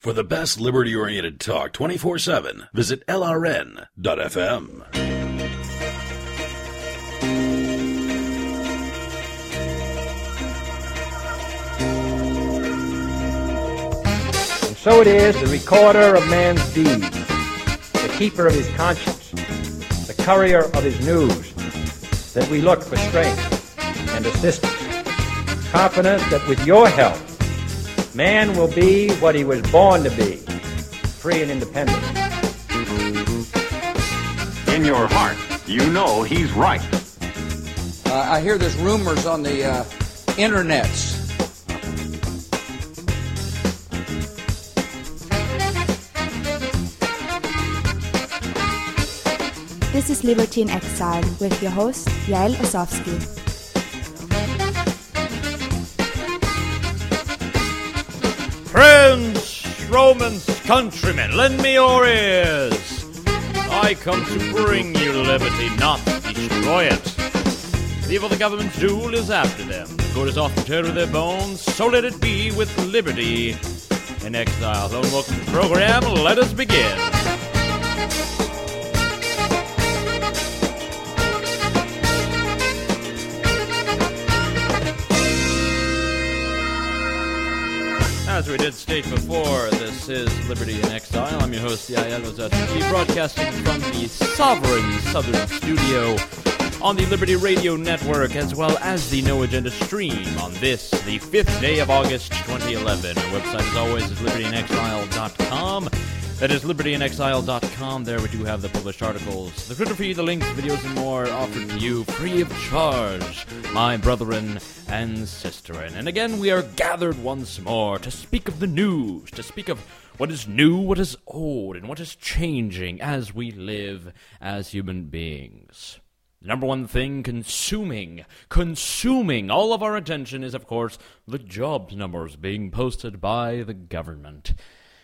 For the best liberty-oriented talk 24/7, visit LRN.FM. And so it is, the recorder of man's deeds, the keeper of his conscience, the courier of his news, that we look for strength and assistance, confident that with your help, man will be what he was born to be, free and independent. In your heart, you know he's right. I hear there's rumors on the internets. This is Liberty in Exile with your host, Yael Osofsky. Friends, Romans, countrymen, lend me your ears. I come to bring you liberty, not destroy it. The evil the government's duel is after them. The good is off the tear of their bones, so let it be with liberty in exile. Hello and welcome to the program. Let us begin. As we did state before, this is Liberty in Exile. I'm your host, Yael Osofsky, broadcasting from the sovereign southern studio on the Liberty Radio Network, as well as the No Agenda stream on this, the 5th day of August 2011. Our website, as always, is libertyinexile.com. That is libertyinexile.com. There we do have the published articles, the Twitter feed, the links, videos, and more offered to you free of charge, my brethren and sisterin. And again, we are gathered once more to speak of the news, to speak of what is new, what is old, and what is changing as we live as human beings. The number one thing consuming all of our attention is, of course, the jobs numbers being posted by the government.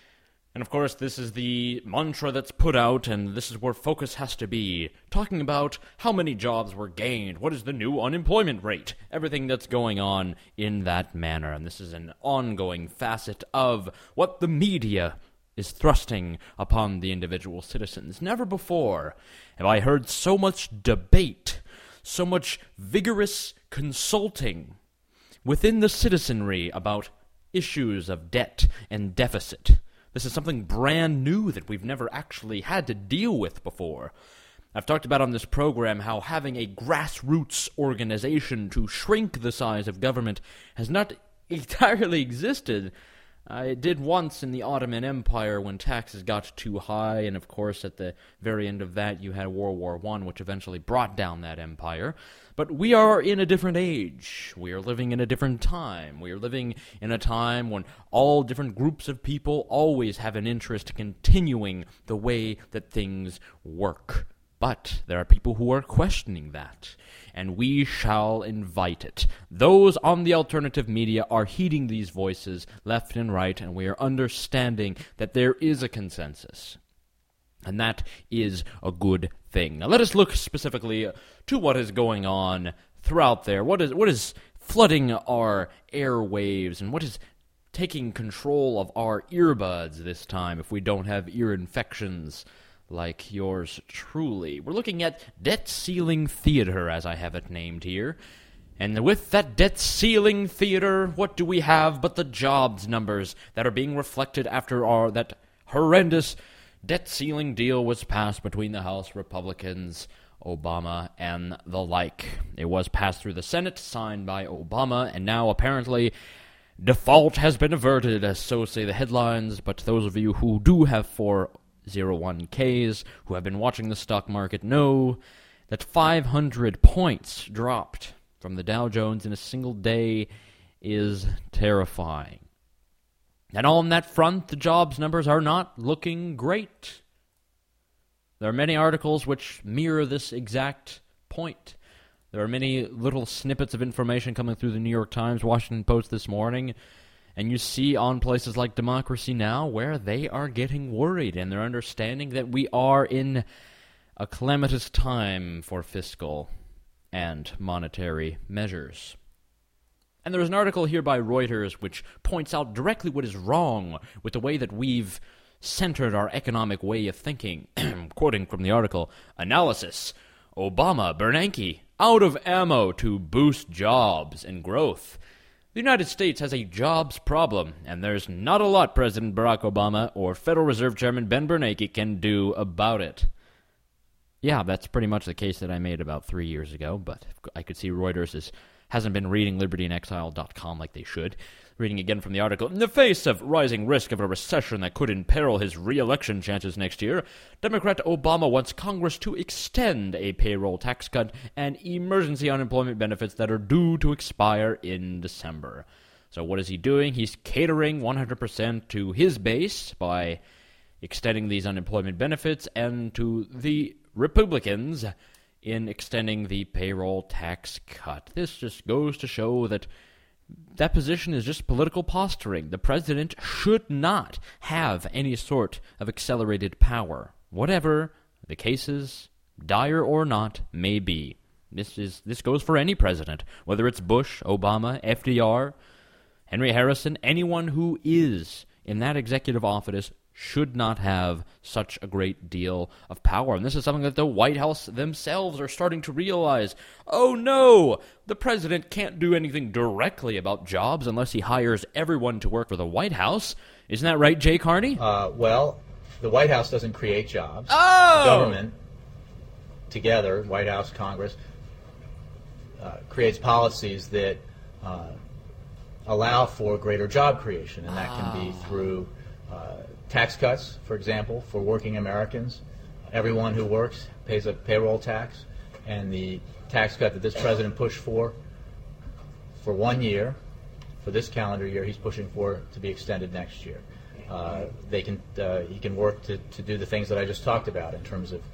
And of course, this is the mantra that's put out, and this is where focus has to be, talking about how many jobs were gained, what is the new unemployment rate, everything that's going on in that manner. And this is an ongoing facet of what the media is thrusting upon the individual citizens. Never before have I heard so much debate, so much vigorous consulting within the citizenry about issues of debt and deficit. This is something brand new that we've never actually had to deal with before. I've talked about on this program how having a grassroots organization to shrink the size of government has not entirely existed. It did once in the Ottoman Empire when taxes got too high, and of course at the very end of that you had World War I, which eventually brought down that empire. But we are in a different age. We are living in a different time. We are living in a time when all different groups of people always have an interest in continuing the way that things work. But there are people who are questioning that, and we shall invite it. Those on the alternative media are heeding these voices left and right, and we are understanding that there is a consensus. And that is a good thing. Now let us look specifically to what is going on throughout there. What is flooding our airwaves, and what is taking control of our earbuds this time if we don't have ear infections like yours truly. We're looking at Debt Ceiling Theater, as I have it named here. And with that debt ceiling theater, what do we have but the jobs numbers that are being reflected after that horrendous debt ceiling deal was passed between the House Republicans, Obama, and the like. It was passed through the Senate, signed by Obama, and now apparently default has been averted, so say the headlines. But those of you who do have 401ks, who have been watching the stock market, know that 500 points dropped from the Dow Jones in a single day is terrifying. And on that front, the jobs numbers are not looking great. There are many articles which mirror this exact point. There are many little snippets of information coming through the New York Times, Washington Post this morning, and you see on places like Democracy Now! Where they are getting worried, and they're understanding that we are in a calamitous time for fiscal and monetary measures. And there's an article here by Reuters which points out directly what is wrong with the way that we've centered our economic way of thinking. Quoting from the article, analysis, Obama, Bernanke, out of ammo to boost jobs and growth. The United States has a jobs problem, and there's not a lot President Barack Obama or Federal Reserve Chairman Ben Bernanke can do about it. Yeah, that's pretty much the case that I made about 3 years ago, but I could see Reuters hasn't been reading libertyinexile.com like they should. Reading again from the article, in the face of rising risk of a recession that could imperil his re-election chances next year, Democrat Obama wants Congress to extend a payroll tax cut and emergency unemployment benefits that are due to expire in December. So what is he doing? He's catering 100% to his base by extending these unemployment benefits, and to the Republicans in extending the payroll tax cut. This just goes to show that position is just political posturing. The president should not have any sort of accelerated power, whatever the cases, dire or not, may be. This goes for any president, whether it's Bush, Obama, FDR, Henry Harrison. Anyone who is in that executive office should not have such a great deal of power. And this is something that the White House themselves are starting to realize. Oh no, the president can't do anything directly about jobs unless he hires everyone to work for the White House. Isn't that right, Jay Carney? Well, the White House doesn't create jobs. Oh! The government, together, White House, Congress, creates policies that allow for greater job creation, and that can be through tax cuts, for example, for working Americans. Everyone who works pays a payroll tax, and the tax cut that this president pushed for 1 year, for this calendar year, he's pushing for to be extended next year. He can work to do the things that I just talked about in terms of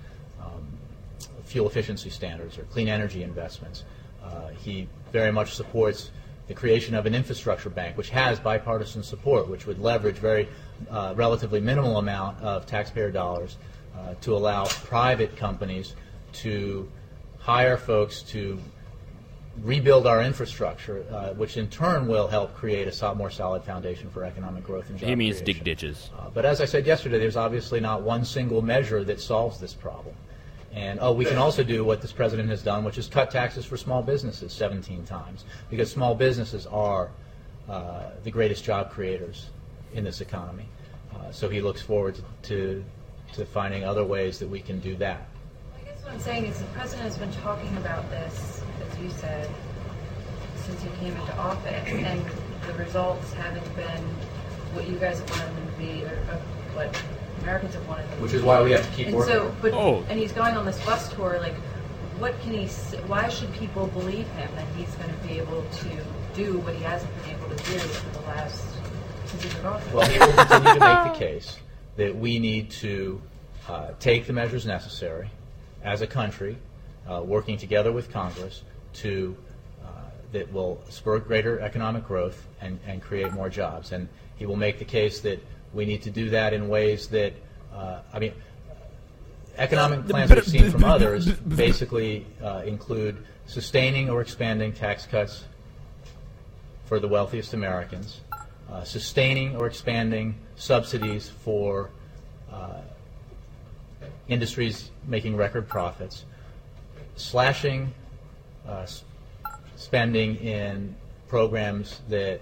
fuel efficiency standards or clean energy investments. He very much supports the creation of an infrastructure bank, which has bipartisan support, which would leverage very relatively minimal amount of taxpayer dollars to allow private companies to hire folks to rebuild our infrastructure, which in turn will help create a more solid foundation for economic growth and job He means creation. dig ditches. But as I said yesterday, there's obviously not one single measure that solves this problem. And we can also do what this president has done, which is cut taxes for small businesses 17 times, because small businesses are the greatest job creators in this economy. So he looks forward to finding other ways that we can do that. I guess what I'm saying is the president has been talking about this, as you said, since he came into office, and the results haven't been what you guys have wanted them to be, or what Americans have wanted them Which to is be. why we have to keep and working. And he's going on this bus tour, like, what can he say? Why should people believe him that he's going to be able to do what he hasn't been able to do for the last, since he's been office? Well, he will continue to make the case that we need to take the measures necessary as a country, working together with Congress, that will spur greater economic growth and create more jobs. And he will make the case that we need to do that in ways that, economic plans we've seen from others basically include sustaining or expanding tax cuts for the wealthiest Americans, sustaining or expanding subsidies for industries making record profits, slashing spending in programs that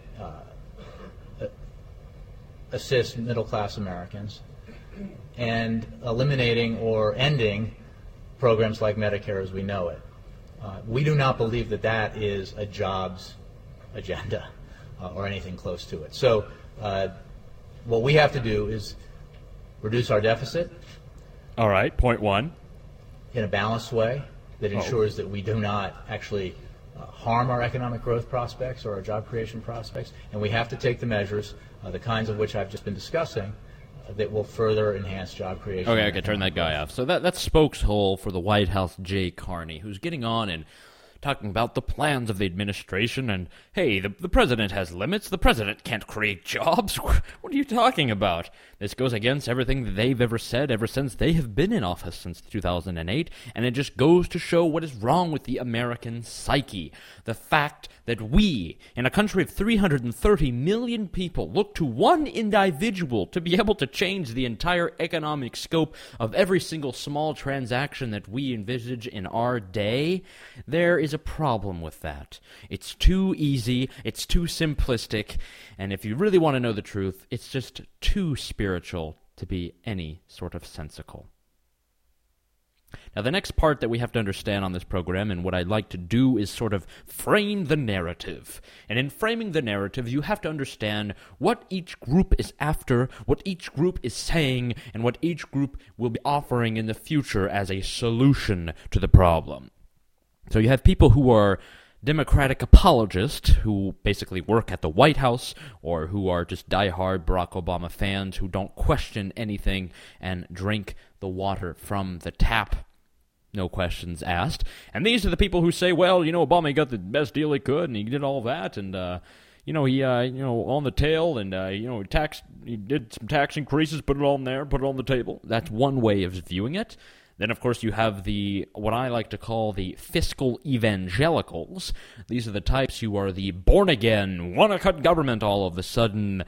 assist middle-class Americans, and eliminating or ending programs like Medicare as we know it. We do not believe that that is a jobs agenda or anything close to it. So what we have to do is reduce our deficit. All right, point one. In a balanced way that ensures that we do not actually harm our economic growth prospects or our job creation prospects. And we have to take the measures, the kinds of which I've just been discussing, that will further enhance job creation. Okay, turn that guy off. So that's spokeshole for the White House, Jay Carney, who's getting on and talking about the plans of the administration, and, hey, the president has limits. The president can't create jobs. What are you talking about? This goes against everything that they've ever said ever since they have been in office since 2008, and it just goes to show what is wrong with the American psyche. The fact that we, in a country of 330 million people, look to one individual to be able to change the entire economic scope of every single small transaction that we envisage in our day, there is a problem with that. It's too easy, it's too simplistic, and if you really want to know the truth, it's just too spiritual to be any sort of sensical. Now, the next part that we have to understand on this program, and what I'd like to do, is sort of frame the narrative. And in framing the narrative, you have to understand what each group is after, what each group is saying, and what each group will be offering in the future as a solution to the problem. So you have people who are Democratic apologists who basically work at the White House, or who are just diehard Barack Obama fans who don't question anything and drink the water from the tap, no questions asked. And these are the people who say, well, Obama got the best deal he could, and he did all that, and he on the tail, and he did some tax increases, put it on there, put it on the table. That's one way of viewing it. Then, of course, you have what I like to call the fiscal evangelicals. These are the types who are the born-again, want-to-cut government all of a sudden,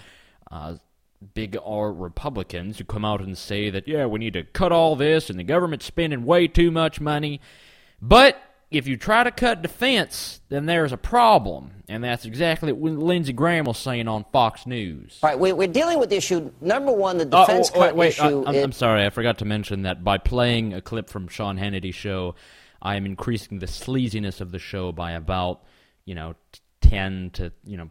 big R Republicans who come out and say that, yeah, we need to cut all this, and the government's spending way too much money. But if you try to cut defense, then there's a problem. And that's exactly what Lindsey Graham was saying on Fox News. All right, we're dealing with the issue, number one, the defense cut issue. I'm sorry, I forgot to mention that by playing a clip from Sean Hannity's show, I am increasing the sleaziness of the show by about, 10 to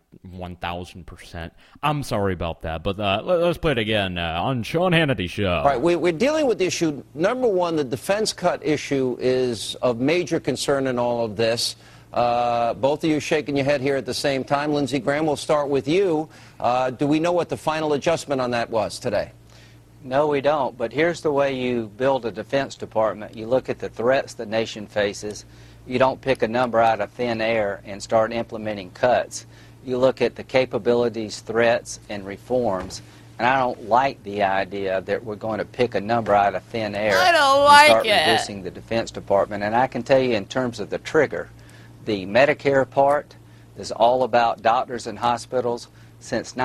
1,000%. I'm sorry about that, but let's play it again on Sean Hannity's show. All right, we're dealing with the issue, number one, the defense cut issue is of major concern in all of this. Both of you shaking your head here at the same time. Lindsey Graham, we'll start with you. Do we know what the final adjustment on that was today? No, we don't. But here's the way you build a Defense Department. You look at the threats the nation faces. You don't pick a number out of thin air and start implementing cuts. You look at the capabilities, threats, and reforms. And I don't like the idea that we're going to pick a number out of thin air and start reducing the Defense Department. And I can tell you in terms of the trigger, the Medicare part is all about doctors and hospitals. Since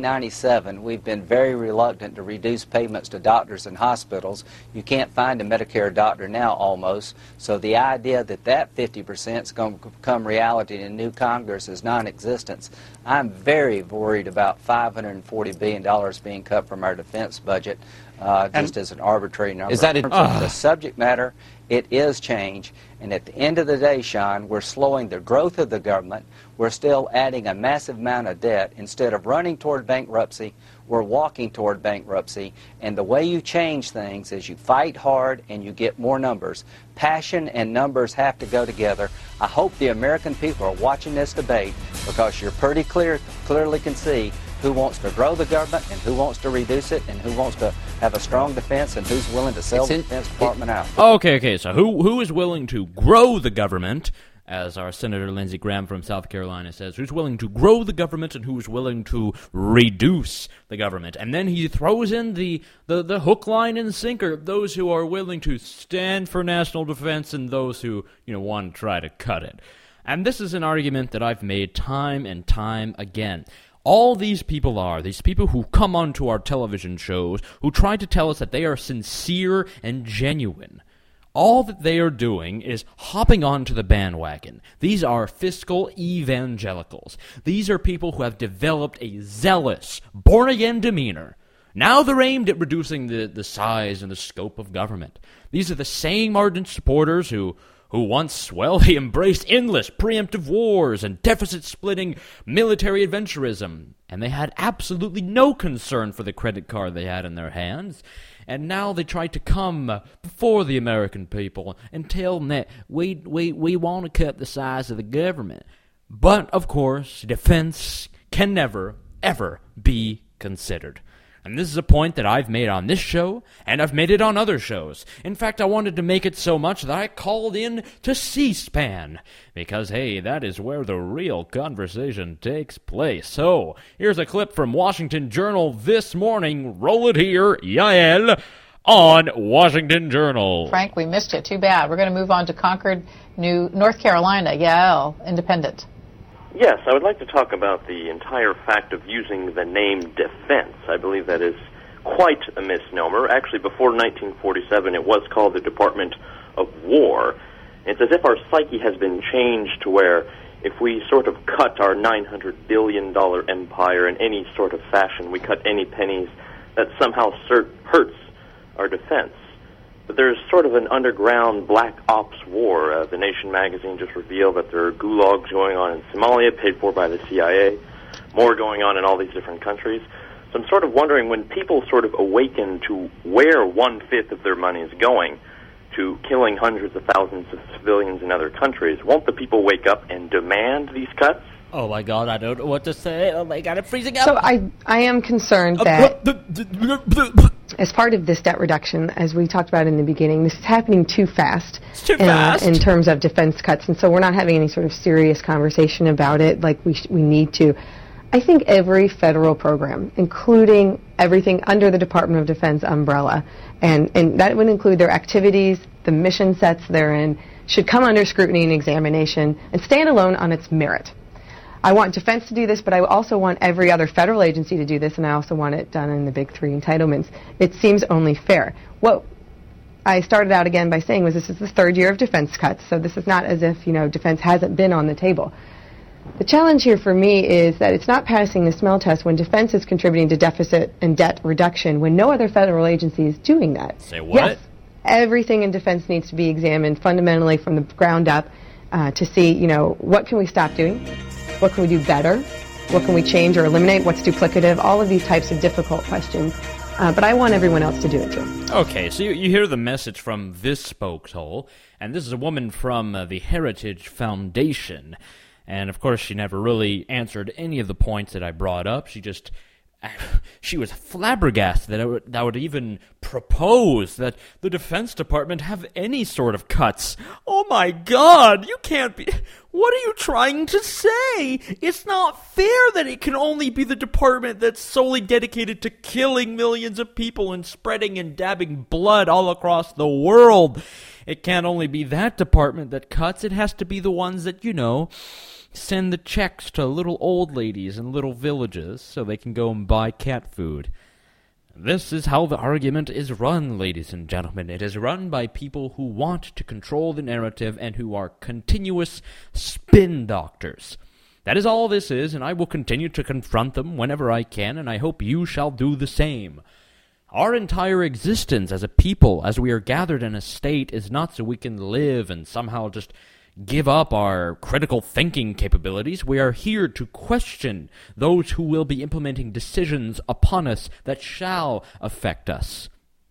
1997, we've been very reluctant to reduce payments to doctors and hospitals. You can't find a Medicare doctor now almost. So the idea that that 50% is going to become reality in the new Congress is non-existent. I'm very worried about $540 billion being cut from our defense budget just as an arbitrary number. Is that the subject matter? It is change. And at the end of the day, Sean, we're slowing the growth of the government. We're still adding a massive amount of debt. Instead of running toward bankruptcy, we're walking toward bankruptcy. And the way you change things is you fight hard and you get more numbers. Passion and numbers have to go together. I hope the American people are watching this debate, because you're pretty clearly can see who wants to grow the government and who wants to reduce it and who wants to have a strong defense and who's willing to sell the Defense Department out. Okay, so who is willing to grow the government, as our Senator Lindsey Graham from South Carolina says, who's willing to grow the government and who's willing to reduce the government? And then he throws in the hook, line, and sinker, those who are willing to stand for national defense and those who, want to try to cut it. And this is an argument that I've made time and time again. All these people who come onto our television shows, who try to tell us that they are sincere and genuine. All that they are doing is hopping onto the bandwagon. These are fiscal evangelicals. These are people who have developed a zealous, born-again demeanor. Now they're aimed at reducing the size and the scope of government. These are the same ardent supporters who once, they embraced endless preemptive wars and deficit-splitting military adventurism, and they had absolutely no concern for the credit card they had in their hands. And now they try to come before the American people and tell them that we want to cut the size of the government. But, of course, defense can never, ever be considered. And this is a point that I've made on this show, and I've made it on other shows. In fact, I wanted to make it so much that I called in to C-SPAN. Because, hey, that is where the real conversation takes place. So, here's a clip from Washington Journal this morning. Roll it here, Yael, on Washington Journal. Frank, we missed you. Too bad. We're going to move on to Concord, North Carolina. Yael, Independent. Yes, I would like to talk about the entire fact of using the name defense. I believe that is quite a misnomer. Actually, before 1947, it was called the Department of War. It's as if our psyche has been changed to where if we sort of cut our $900 billion empire in any sort of fashion, we cut any pennies, that somehow hurts our defense. But there's sort of an underground black ops war. The Nation magazine just revealed that there are gulags going on in Somalia, paid for by the CIA, more going on in all these different countries. So I'm sort of wondering, when people sort of awaken to where 1/5 of their money is going, to killing hundreds of thousands of civilians in other countries, won't the people wake up and demand these cuts? Oh my God, I don't know what to say. Oh my God, I'm freezing up. So I am concerned that as part of this debt reduction, as we talked about in the beginning, this is happening too fast. It's too fast in terms of defense cuts, and so we're not having any sort of serious conversation about it like we need to. I think every federal program, including everything under the Department of Defense umbrella, and that would include their activities, the mission sets they're in, should come under scrutiny and examination and stand alone on its merit. I want defense to do this, but I also want every other federal agency to do this, and I also want it done in the big three entitlements. It seems only fair. What I started out again by saying was this is the third year of defense cuts, so this is not as if, defense hasn't been on the table. The challenge here for me is that it's not passing the smell test when defense is contributing to deficit and debt reduction when no other federal agency is doing that. Say what? Yes, everything in defense needs to be examined fundamentally from the ground up to see, what can we stop doing? What can we do better? What can we change or eliminate? What's duplicative? All of these types of difficult questions. But I want everyone else to do it too. Okay, so you hear the message from this spokeshole, and this is a woman from the Heritage Foundation. And of course, she never really answered any of the points that I brought up. She was flabbergasted that I would even propose that the Defense Department have any sort of cuts. Oh my God, you can't be... What are you trying to say? It's not fair that it can only be the department that's solely dedicated to killing millions of people and spreading and dabbing blood all across the world. It can't only be that department that cuts. It has to be the ones that, send the checks to little old ladies in little villages so they can go and buy cat food. This is how the argument is run, ladies and gentlemen. It is run by people who want to control the narrative and who are continuous spin doctors. That is all this is, and I will continue to confront them whenever I can, and I hope you shall do the same. Our entire existence as a people, as we are gathered in a state, is not so we can live and somehow just give up our critical thinking capabilities. We are here to question those who will be implementing decisions upon us that shall affect us.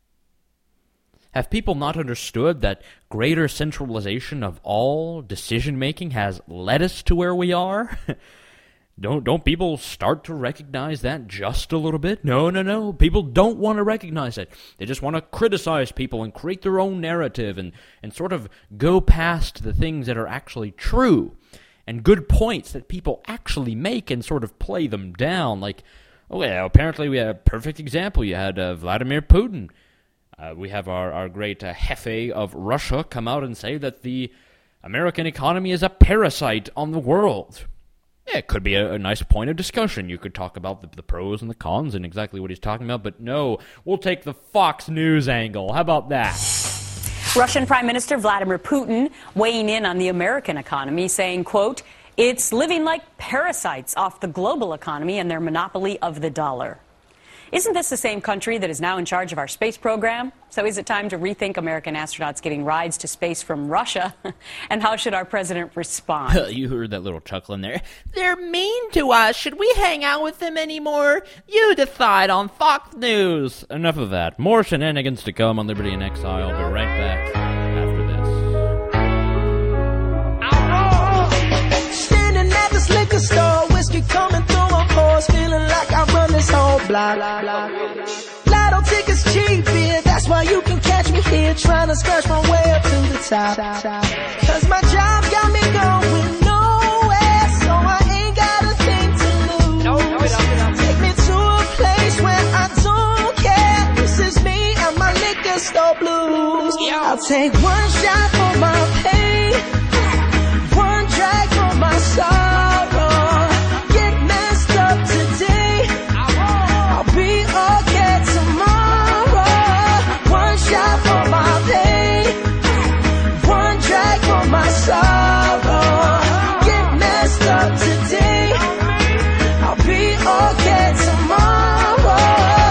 Have people not understood that greater centralization of all decision-making has led us to where we are? Don't people start to recognize that just a little bit? No. People don't want to recognize it. They just want to criticize people and create their own narrative and sort of go past the things that are actually true and good points that people actually make and sort of play them down. Like, apparently we have a perfect example. You had Vladimir Putin. We have our great Jefe of Russia come out and say that the American economy is a parasite on the world. Yeah, it could be a nice point of discussion. You could talk about the pros and the cons and exactly what he's talking about, but no, we'll take the Fox News angle. How about that? Russian Prime Minister Vladimir Putin weighing in on the American economy, saying, quote, "It's living like parasites off the global economy and their monopoly of the dollar." Isn't this the same country that is now in charge of our space program? So is it time to rethink American astronauts getting rides to space from Russia? And how should our president respond? You heard that little chuckle in there. They're mean to us. Should we hang out with them anymore? You decide on Fox News. Enough of that. More shenanigans to come on Liberty in Exile. I'll be right back after this. Standing at this liquor store, whiskey coming through my pores, feeling like I'm running this whole block. Lotto tickets cheap, yeah, that's why you can catch me here trying to scratch my way up to the top. Cause my job got me going nowhere, so I ain't got a thing to lose. Take me to a place where I don't care. This is me and my liquor store blues. I'll take one shot for my pain, one drag for my sorrow. Get messed up today, I'll be okay tomorrow. One shot for my pain, one drag for my sorrow. Get messed up today, I'll be okay tomorrow.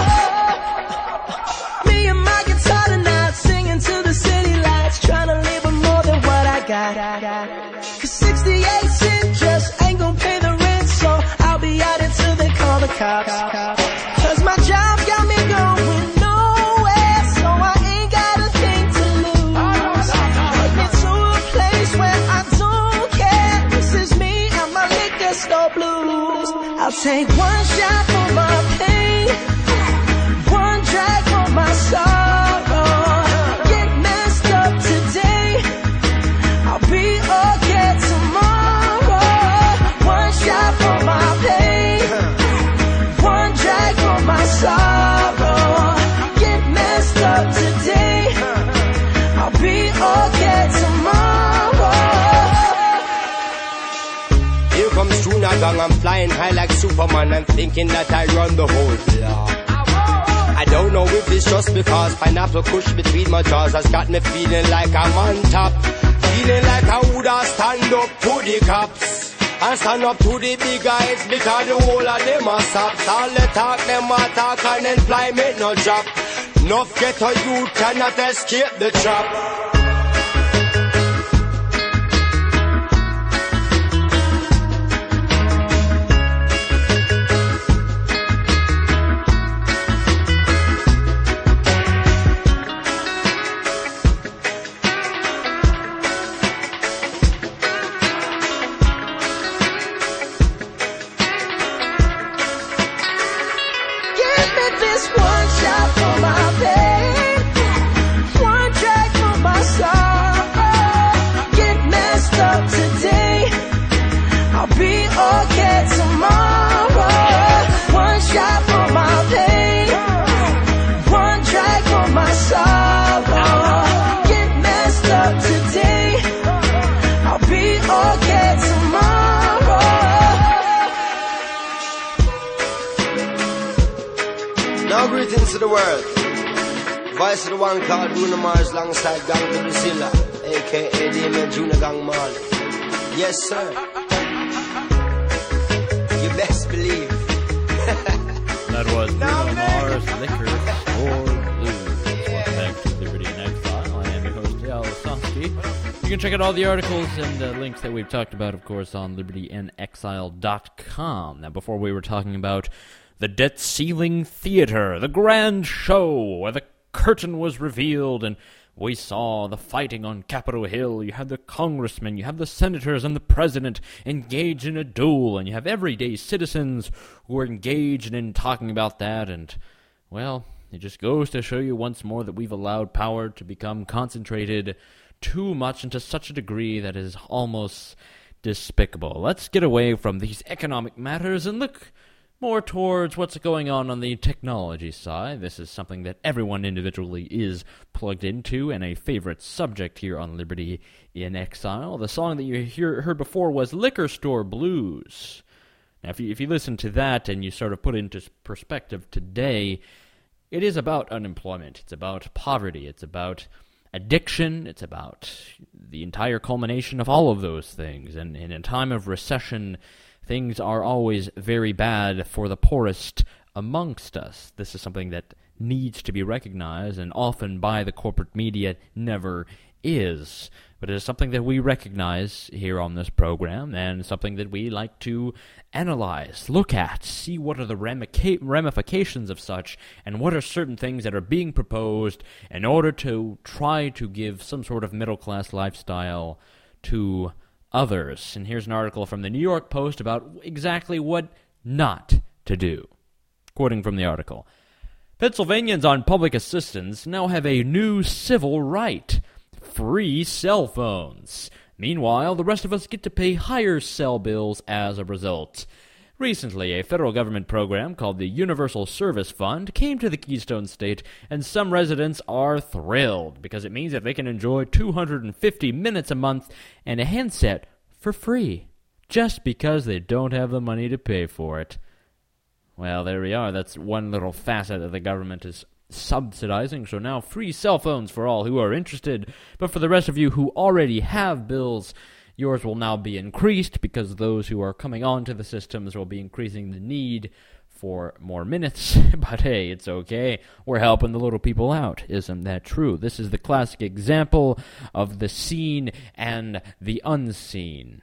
Me and my guitar tonight, singing to the city lights, trying to live with more than what I got. Cause 68 cents just ain't gonna pay the rent, so I'll be out until they call the cops. Cause my job got me going nowhere, so I ain't got a thing to lose. Take me to a place where I don't care. This is me and my liquor store blues. I'll take one shot for my pain, one drag for my sorrow. Get messed up today, I'll be okay tomorrow. One shot for my pain, one drag for my sorrow. Get messed up today, I'll be okay tomorrow. Here comes Tuna Gang, I'm flying high like Superman. I'm thinking that I run the whole block. I don't know if it's just because pineapple kush between my jaws has got me feeling like I'm on top. Feeling like I woulda stand up to the cops and stand up to the big guys, because the whole of them are sops. All the talk, them a talk, and employment no drop. Enough ghetto youth cannot escape the trap. Give me this one shot for my pain, one drag for my sorrow. Get messed up today, I'll be okay tomorrow. One shot for my pain, one drag for my sorrow. Get messed up today, I'll be okay tomorrow. Now greetings to the world. Voice of the one called Bruno Mars alongside Gang to Priscilla, aka Damien Junior Gang Marley. Yes sir, you best believe. That was Bruno Mars, Liquor Store Blues. Welcome back to Liberty in Exile. I am your host, Yael Osofsky. You can check out all the articles and links that we've talked about, of course, on libertyinexile.com. Now, before we were talking about the Debt Ceiling Theater, the grand show where the curtain was revealed and we saw the fighting on Capitol Hill. You had the congressmen, you have the senators and the president engaged in a duel, and you have everyday citizens who are engaged in talking about that, and, well, it just goes to show you once more that we've allowed power to become concentrated too much and to such a degree that is almost despicable. Let's get away from these economic matters and look more towards what's going on the technology side. This is something that everyone individually is plugged into and a favorite subject here on Liberty in Exile. The song that you heard before was Liquor Store Blues. Now, if you listen to that and you sort of put it into perspective today, it is about unemployment. It's about poverty. It's about addiction. It's about the entire culmination of all of those things. And in a time of recession, things are always very bad for the poorest amongst us. This is something that needs to be recognized, and often by the corporate media never is. But it is something that we recognize here on this program, and something that we like to analyze, look at, see what are the ramifications of such, and what are certain things that are being proposed in order to try to give some sort of middle-class lifestyle to others. And here's an article from the New York Post about exactly what not to do. Quoting from the article, Pennsylvanians on public assistance now have a new civil right: free cell phones. Meanwhile, the rest of us get to pay higher cell bills as a result. Recently, a federal government program called the Universal Service Fund came to the Keystone State, and some residents are thrilled because it means that they can enjoy 250 minutes a month and a handset for free, just because they don't have the money to pay for it. Well, there we are. That's one little facet that the government is subsidizing. So now free cell phones for all who are interested. But for the rest of you who already have bills, yours will now be increased because those who are coming onto the systems will be increasing the need for more minutes. But hey, it's okay. We're helping the little people out. Isn't that true? This is the classic example of the seen and the unseen.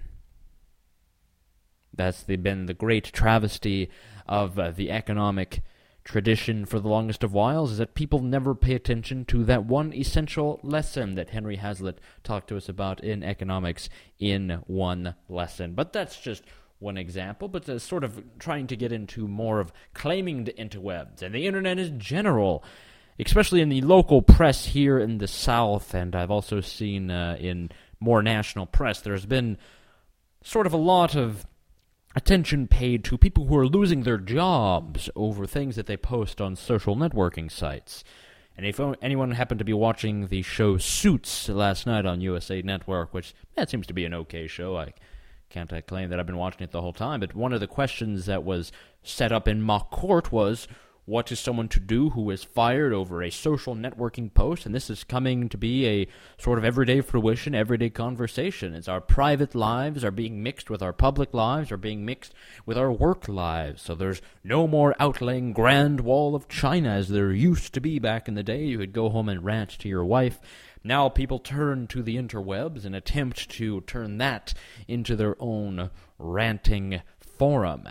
That's been the great travesty of the economic tradition for the longest of whiles, is that people never pay attention to that one essential lesson that Henry Hazlitt talked to us about in economics in one lesson. But that's just one example, but sort of trying to get into more of claiming the interwebs and the internet in general, especially in the local press here in the South, and I've also seen in more national press, there's been sort of a lot of attention paid to people who are losing their jobs over things that they post on social networking sites. And if anyone happened to be watching the show Suits last night on USA Network, which seems to be an okay show, I can't claim that I've been watching it the whole time, but one of the questions that was set up in mock court was, what is someone to do who is fired over a social networking post? And this is coming to be a sort of everyday fruition, everyday conversation. It's our private lives are being mixed with our public lives, are being mixed with our work lives. So there's no more outlaying Grand Wall of China as there used to be back in the day. You could go home and rant to your wife. Now people turn to the interwebs and attempt to turn that into their own ranting forum.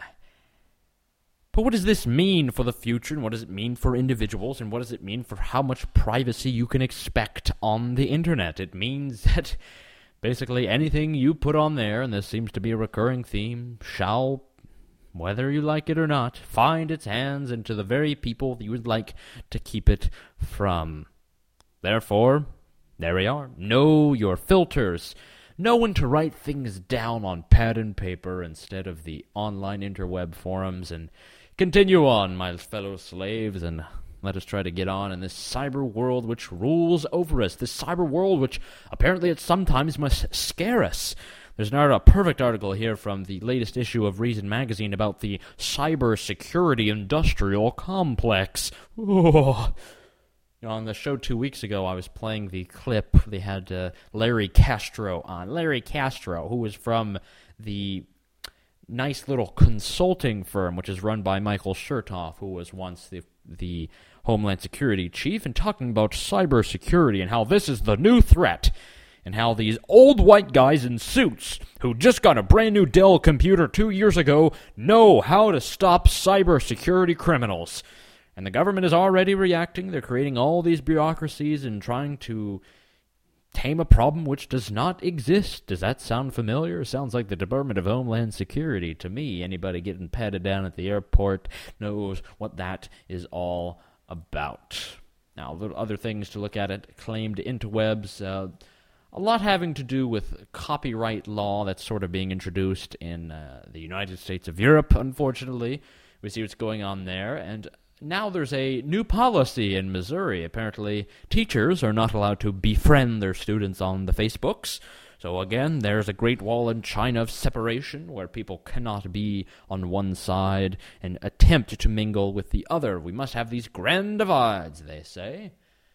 But what does this mean for the future, and what does it mean for individuals, and what does it mean for how much privacy you can expect on the internet? It means that basically anything you put on there, and this seems to be a recurring theme, shall, whether you like it or not, find its hands into the very people you would like to keep it from. Therefore, there we are. Know your filters. Know when to write things down on pad and paper instead of the online interweb forums, and continue on, my fellow slaves, and let us try to get on in this cyber world which rules over us, this cyber world which apparently at sometimes must scare us. There's a perfect article here from the latest issue of Reason Magazine about the cyber security industrial complex. Oh. On the show 2 weeks ago, I was playing the clip. They had Larry Castro on. Larry Castro, who was from the nice little consulting firm, which is run by Michael Chertoff, who was once the Homeland Security chief, and talking about cybersecurity and how this is the new threat, and how these old white guys in suits who just got a brand new Dell computer 2 years ago know how to stop cybersecurity criminals. And the government is already reacting. They're creating all these bureaucracies and trying to tame a problem which does not exist. Does that sound familiar? It sounds like the Department of Homeland Security to me. Anybody getting patted down at the airport knows what that is all about. Now, other things to look at it, claimed interwebs, a lot having to do with copyright law that's sort of being introduced in the United States of Europe, unfortunately. We see what's going on there, and now there's a new policy in Missouri. Apparently, teachers are not allowed to befriend their students on the Facebooks. So again, there's a great wall in China of separation where people cannot be on one side and attempt to mingle with the other. We must have these grand divides, they say.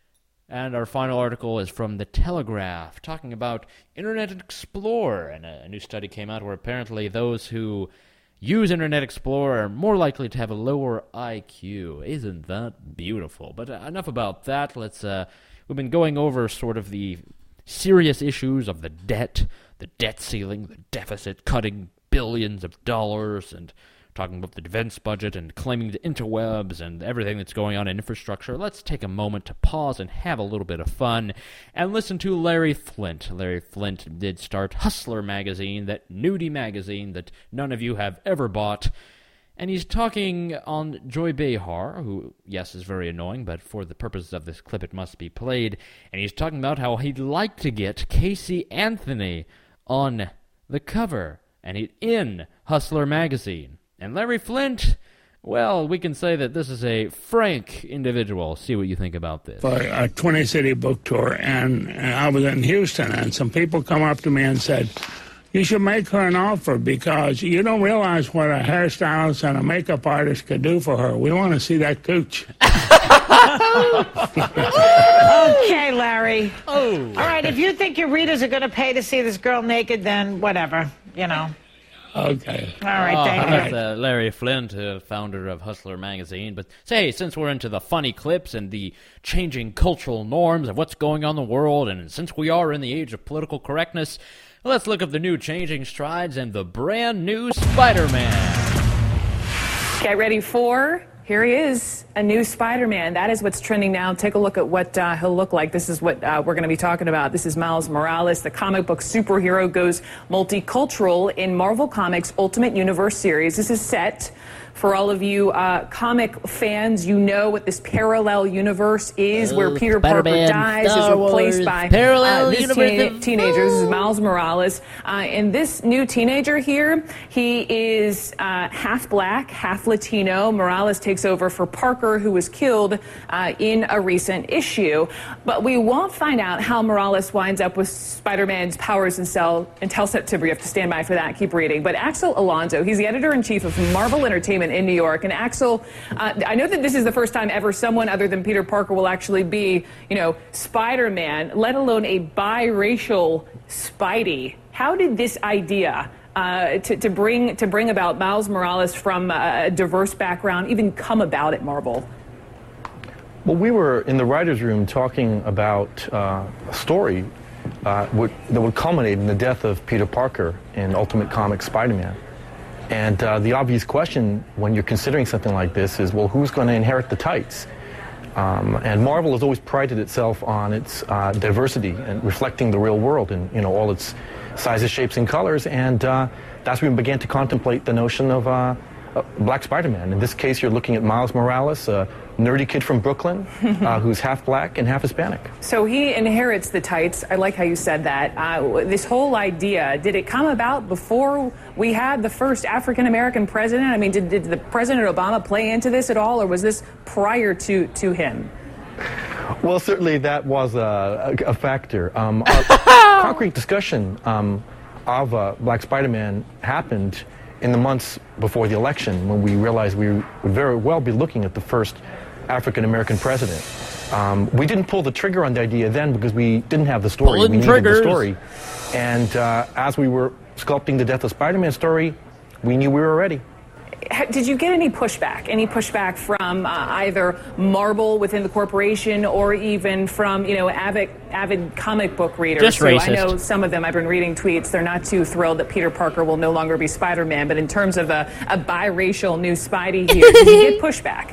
And our final article is from The Telegraph, talking about Internet Explorer. And a new study came out where apparently those who use Internet Explorer are more likely to have a lower IQ. Isn't that beautiful? But enough about that. We've been going over sort of the serious issues of the debt ceiling, the deficit, cutting billions of dollars, and talking about the defense budget and claiming the interwebs and everything that's going on in infrastructure. Let's take a moment to pause and have a little bit of fun and listen to Larry Flynt. Larry Flynt did start Hustler magazine, that nudie magazine that none of you have ever bought. And he's talking on Joy Behar, who, yes, is very annoying, but for the purposes of this clip, it must be played. And he's talking about how he'd like to get Casey Anthony on the cover and in Hustler magazine. And Larry Flynt, well, we can say that this is a frank individual. See what you think about this. For a 20-city book tour, and I was in Houston, and some people come up to me and said, you should make her an offer because you don't realize what a hairstylist and a makeup artist could do for her. We want to see that cooch. Okay, Larry. Oh. All right, if you think your readers are going to pay to see this girl naked, then whatever, you know. Okay. All right, thank you. Larry Flynt, founder of Hustler magazine. But say, since we're into the funny clips and the changing cultural norms of what's going on in the world, and since we are in the age of political correctness, let's look at the new changing strides and the brand new Spider-Man. Get ready for, here he is, a new Spider-Man. That is what's trending now. Take a look at what he'll look like. This is what we're going to be talking about. This is Miles Morales. The comic book superhero goes multicultural in Marvel Comics Ultimate Universe series. This is set. For all of you comic fans, you know what this parallel universe is, where Peter Parker dies, is replaced by this teenager. This is Miles Morales. And this new teenager here, he is half black, half Latino. Morales takes over for Parker, who was killed in a recent issue. But we won't find out how Morales winds up with Spider-Man's powers until September. You have to stand by for that. Keep reading. But Axel Alonso, he's the editor-in-chief of Marvel Entertainment in New York. And Axel, I know that this is the first time ever someone other than Peter Parker will actually be, Spider-Man, let alone a biracial Spidey. How did this idea to bring about Miles Morales from a diverse background even come about at Marvel? Well, we were in the writers' room talking about a story that would culminate in the death of Peter Parker in Ultimate Comics Spider-Man. And the obvious question when you're considering something like this is, well, who's going to inherit the tights? And Marvel has always prided itself on its diversity and reflecting the real world in all its sizes, shapes, and colors. And that's when we began to contemplate the notion of Black Spider-Man. In this case, you're looking at Miles Morales, a nerdy kid from Brooklyn who's half black and half Hispanic. So he inherits the tights. I like how you said that. This whole idea, did it come about before we had the first African-American president? I mean, did the President Obama play into this at all, or was this prior to him? Well, certainly that was a factor. Our concrete discussion of Black Spider-Man happened in the months before the election, when we realized we would very well be looking at the first African-American president. We didn't pull the trigger on the idea then because we didn't have the story. We needed the story. And as we were sculpting the Death of Spider-Man story, we knew we were ready. Did you get any pushback? Any pushback from either Marvel within the corporation or even from, avid comic book readers? Just racist. So I know some of them, I've been reading tweets, they're not too thrilled that Peter Parker will no longer be Spider-Man. But in terms of a biracial new Spidey here, did you get pushback?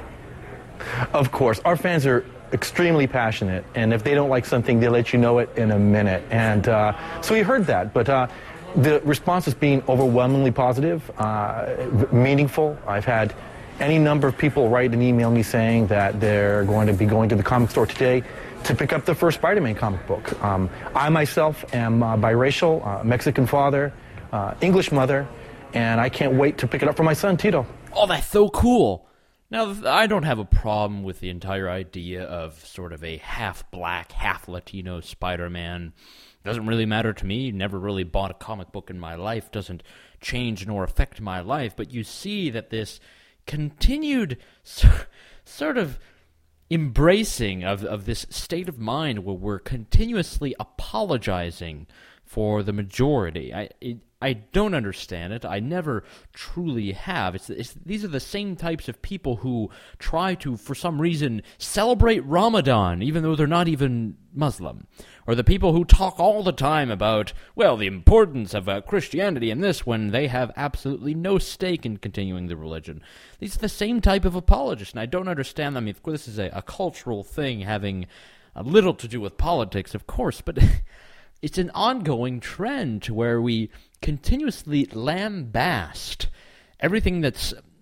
Of course. Our fans are extremely passionate, and if they don't like something, they'll let you know it in a minute. And so we heard that, but the response has been overwhelmingly positive, meaningful. I've had any number of people write and email me saying that they're going to be going to the comic store today to pick up the first Spider-Man comic book. I myself am biracial, Mexican father, English mother, and I can't wait to pick it up for my son, Tito. Oh, that's so cool. Now, I don't have a problem with the entire idea of sort of a half-black, half-Latino Spider-Man. Doesn't really matter to me. Never really bought a comic book in my life. Doesn't change nor affect my life. But you see that this continued sort of embracing of this state of mind where we're continuously apologizing for the majority. I don't understand it. I never truly have. These are the same types of people who try to, for some reason, celebrate Ramadan, even though they're not even Muslim. Or the people who talk all the time about, well, the importance of Christianity in this when they have absolutely no stake in continuing the religion. These are the same type of apologists, and I don't understand them. I mean, of course, this is a cultural thing having a little to do with politics, of course, but it's an ongoing trend to where we continuously lambast everything that's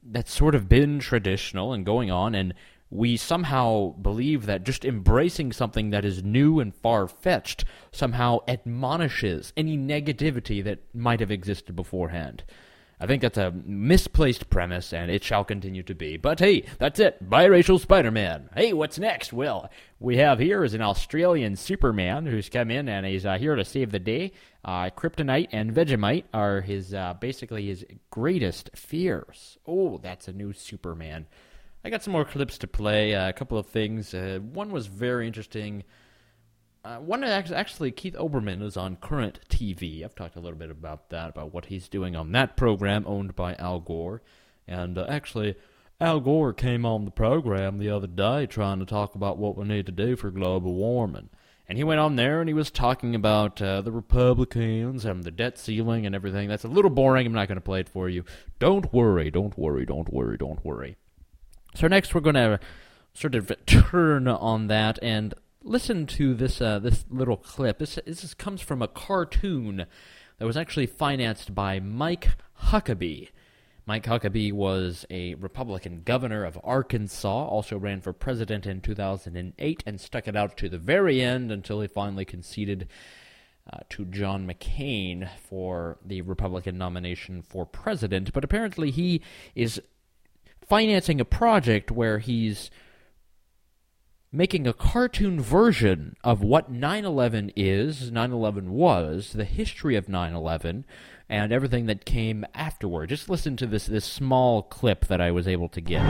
that's sort of been traditional and going on, and we somehow believe that just embracing something that is new and far-fetched somehow admonishes any negativity that might have existed beforehand. I think that's a misplaced premise, and it shall continue to be. But hey, that's it. Biracial Spider-Man. Hey, what's next? Well, we have here is an Australian Superman who's come in, and he's here to save the day. Kryptonite and Vegemite are his basically his greatest fears. Oh, that's a new Superman. I got some more clips to play, a couple of things. One was very interesting. One actually, Keith Olbermann is on Current TV. I've talked a little bit about that, about what he's doing on that program owned by Al Gore. And actually, Al Gore came on the program the other day trying to talk about what we need to do for global warming. And he went on there and he was talking about the Republicans and the debt ceiling and everything. That's a little boring. I'm not going to play it for you. Don't worry, don't worry, don't worry, don't worry. So next we're going to sort of turn on that and listen to this this little clip. This comes from a cartoon that was actually financed by Mike Huckabee. Mike Huckabee was a Republican governor of Arkansas, also ran for president in 2008, and stuck it out to the very end until he finally conceded to John McCain for the Republican nomination for president. But apparently he is financing a project where he's making a cartoon version of what 9/11 is, 9/11 was, the history of 9/11, and everything that came afterward. Just listen to this small clip that I was able to get.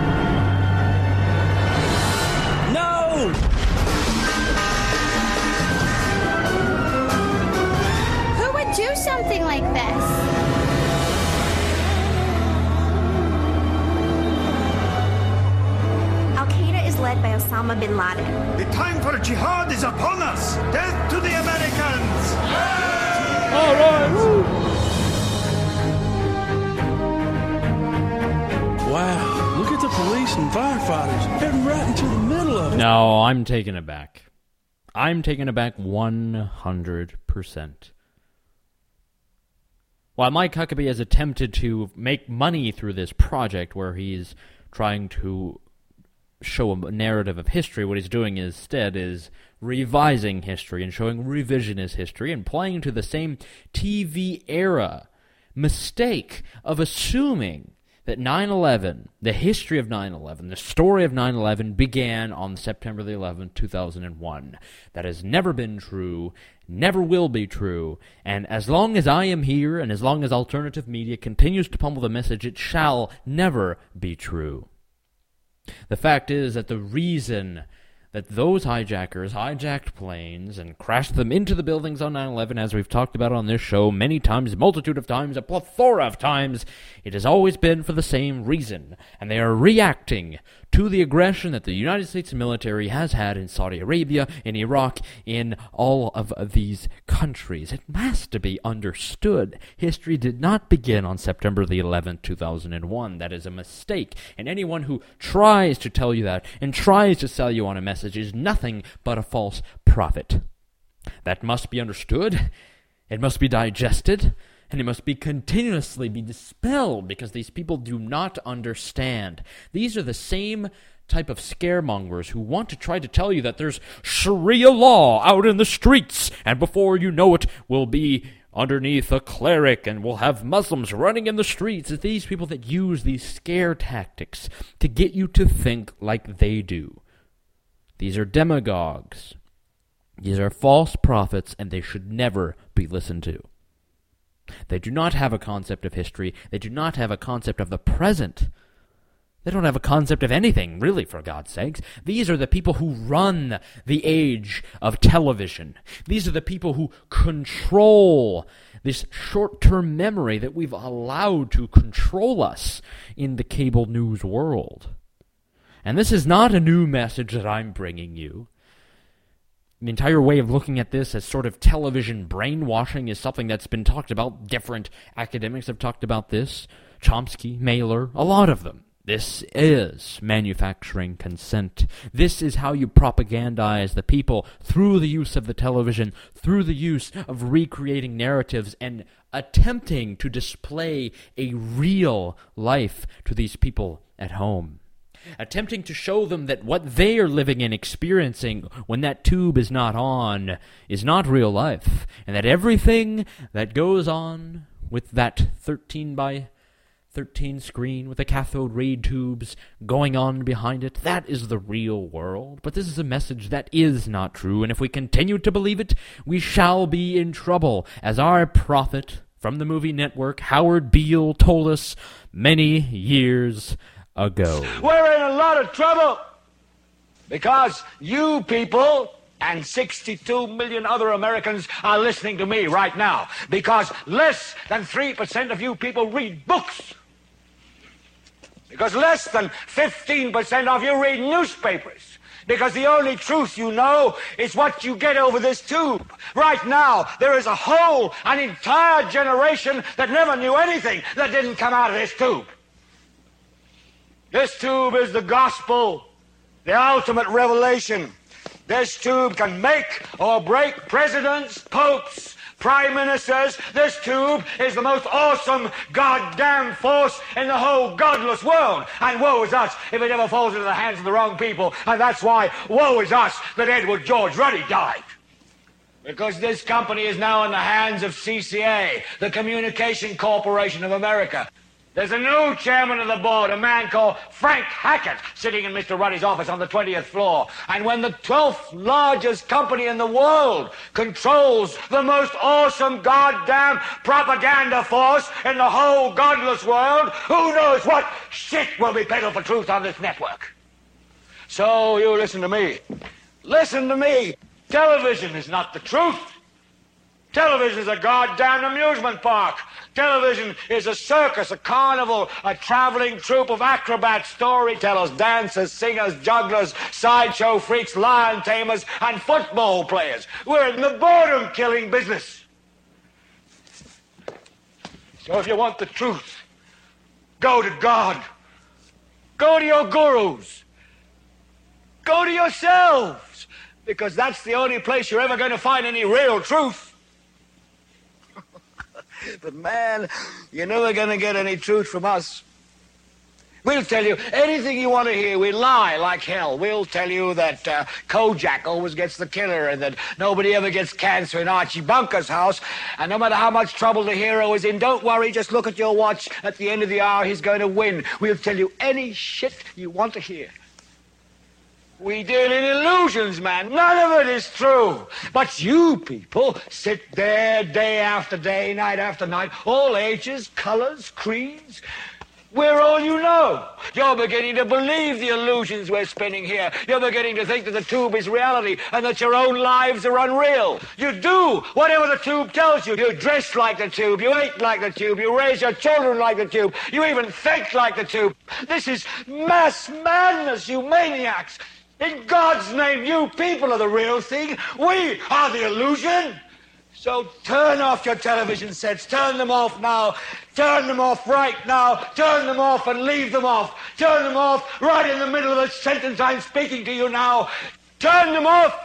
No! Who would do something like this? Led by Osama bin Laden. The time for jihad is upon us. Death to the Americans! All right. Woo. Wow, look at the police and firefighters heading right into the middle of it. No, I'm taking it back. I'm taking it back 100%. While Mike Huckabee has attempted to make money through this project where he's trying to show a narrative of history, what he's doing instead is revising history and showing revisionist history and playing to the same TV era mistake of assuming that 9/11, the history of 9/11, the story of 9/11 began on September the 11th, 2001. That has never been true, never will be true, and as long as I am here and as long as alternative media continues to pummel the message, it shall never be true. The fact is that the reason that those hijackers hijacked planes and crashed them into the buildings on 9/11, as we've talked about on this show many times, a multitude of times, a plethora of times, it has always been for the same reason, and they are reacting to the aggression that the United States military has had in Saudi Arabia, in Iraq, in all of these countries. It has to be understood. History did not begin on September the 11th, 2001. That is a mistake, and anyone who tries to tell you that and tries to sell you on a message is nothing but a false prophet. That must be understood. It must be digested. And it must be continuously be dispelled because these people do not understand. These are the same type of scaremongers who want to try to tell you that there's Sharia law out in the streets, and before you know it, we'll be underneath a cleric and we'll have Muslims running in the streets. It's these people that use these scare tactics to get you to think like they do. These are demagogues. These are false prophets, and they should never be listened to. They do not have a concept of history. They do not have a concept of the present. They don't have a concept of anything, really, for God's sakes. These are the people who run the age of television. These are the people who control this short-term memory that we've allowed to control us in the cable news world. And this is not a new message that I'm bringing you. The entire way of looking at this as sort of television brainwashing is something that's been talked about. Different academics have talked about this. Chomsky, Mailer, a lot of them. This is manufacturing consent. This is how you propagandize the people through the use of the television, through the use of recreating narratives and attempting to display a real life to these people at home. Attempting to show them that what they are living and experiencing when that tube is not on is not real life, and that everything that goes on with that 13 by 13 screen with the cathode ray tubes going on behind it, that is the real world. But this is a message that is not true, and if we continue to believe it, we shall be in trouble, as our prophet from the movie network, Howard Beale, told us many years ago. We're in a lot of trouble because you people and 62 million other Americans are listening to me right now, because less than 3% of you people read books, because less than 15% of you read newspapers, because the only truth you know is what you get over this tube. Right now, there is an entire generation that never knew anything that didn't come out of this tube. This tube is the gospel, the ultimate revelation. This tube can make or break presidents, popes, prime ministers. This tube is the most awesome goddamn force in the whole godless world. And woe is us if it ever falls into the hands of the wrong people. And that's why woe is us that Edward George Ruddy died. Because this company is now in the hands of CCA, the Communication Corporation of America. There's a new chairman of the board, a man called Frank Hackett, sitting in Mr. Ruddy's office on the 20th floor. And when the 12th largest company in the world controls the most awesome goddamn propaganda force in the whole godless world, who knows what shit will be peddled for truth on this network? So you listen to me. Listen to me. Television is not the truth. Television is a goddamn amusement park. Television is a circus, a carnival, a traveling troupe of acrobats, storytellers, dancers, singers, jugglers, sideshow freaks, lion tamers, and football players. We're in the boredom-killing business. So if you want the truth, go to God. Go to your gurus. Go to yourselves, because that's the only place you're ever going to find any real truth. But man, you're never going to get any truth from us. We'll tell you anything you want to hear. We lie like hell. We'll tell you that Kojak always gets the killer and that nobody ever gets cancer in Archie Bunker's house. And no matter how much trouble the hero is in, don't worry, just look at your watch. At the end of the hour, he's going to win. We'll tell you any shit you want to hear. We deal in illusions, man. None of it is true. But you people sit there day after day, night after night, all ages, colors, creeds. We're all you know. You're beginning to believe the illusions we're spinning here. You're beginning to think that the tube is reality and that your own lives are unreal. You do whatever the tube tells you. You dress like the tube. You eat like the tube. You raise your children like the tube. You even think like the tube. This is mass madness, you maniacs. In God's name, you people are the real thing. We are the illusion. So turn off your television sets. Turn them off now. Turn them off right now. Turn them off and leave them off. Turn them off right in the middle of the sentence I'm speaking to you now. Turn them off.